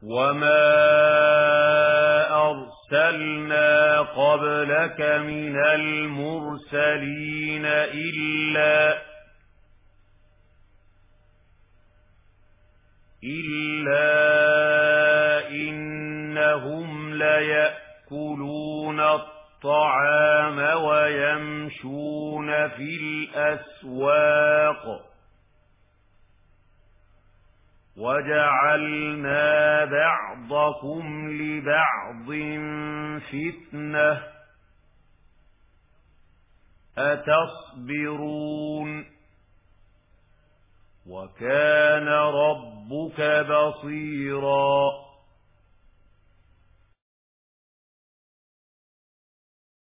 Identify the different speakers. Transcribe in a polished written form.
Speaker 1: وما أرسلنا قبلك من المرسلين إلا إنهم ليأكلون الطعام ويمشون في الأسواق وجعلنا بعضكم لبعض فتنة أتصبرون وكان ربك بصيرا